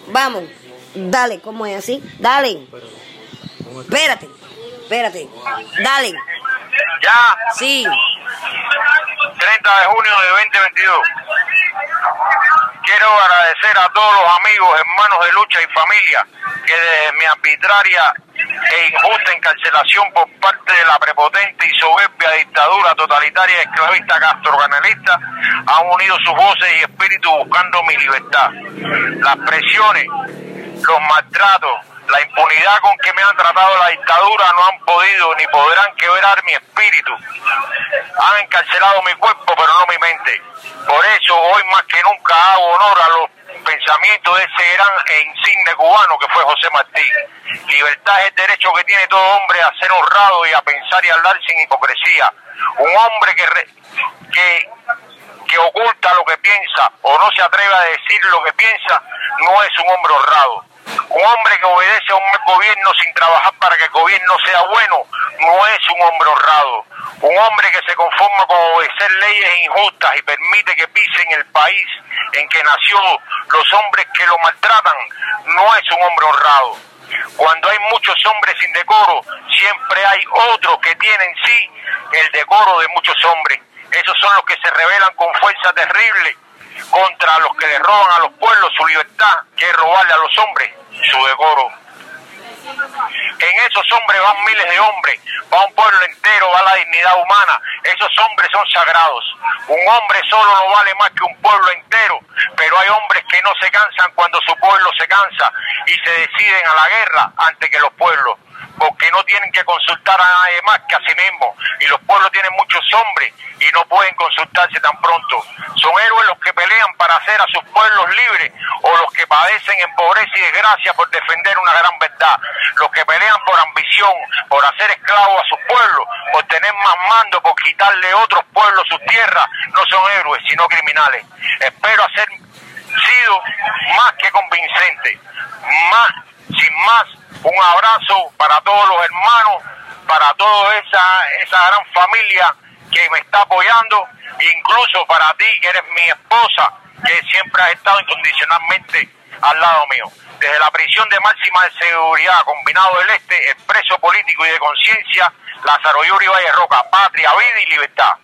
Vamos. Dale, ¿cómo es así? Dale. Espérate. Dale. Ya. Sí. 30 de junio de 2022. Quiero agradecer a todos los amigos, hermanos de lucha y familia que desde mi arbitraria e injusta encarcelación por parte de la prepotente y soberbia dictadura totalitaria y esclavista castrocanalista han unido sus voces y espíritus buscando mi libertad. Las presiones, los maltratos, la impunidad con que me han tratado la dictadura no han podido ni podrán quebrar mi espíritu. Han encarcelado mi cuerpo pero no mi mente. Por eso hoy más que nunca hago honor a los pensamientos de ese gran e insigne cubano que fue José Martí. Libertad es el derecho que tiene todo hombre a ser honrado y a pensar y hablar sin hipocresía. Un hombre que oculta lo que piensa o no se atreve a decir lo que piensa no es un hombre honrado. Un hombre que obedece a un gobierno sin trabajar para que el gobierno sea bueno no es un hombre honrado. Un hombre que se conforma con obedecer leyes injustas y permite que pisen el país en que nació los hombres que lo maltratan no es un hombre honrado. Cuando hay muchos hombres sin decoro, siempre hay otros que tienen sí el decoro de muchos hombres. Esos son los que se rebelan con fuerza terrible contra los que le roban a los pueblos su libertad, que es robarle a los hombres su decoro. En esos hombres van miles de hombres, va un pueblo entero, va la dignidad humana. Esos hombres son sagrados. Un hombre solo no vale más que un pueblo entero, pero hay hombres que no se cansan cuando su pueblo se cansa y se deciden a la guerra antes que los pueblos, porque no tienen que consultar a nadie más que a sí mismos, y los pueblos tienen muchos hombres y no pueden consultarse tan pronto. Son héroes los que pelean para hacer a sus pueblos libres, o los que padecen en pobreza y desgracia por defender una gran verdad, los que pelean por ambición, por hacer esclavos a sus pueblos, por tener más mando, por quitarle a otros pueblos sus tierras. No son héroes sino criminales. Espero haber sido más que convincente. Sin más, un abrazo para todos los hermanos, para toda esa gran familia que me está apoyando, incluso para ti que eres mi esposa, que siempre has estado incondicionalmente al lado mío. Desde la prisión de máxima de seguridad, Combinado del Este, expreso político y de conciencia, Lázaro Yuri Valle Roca, patria, vida y libertad.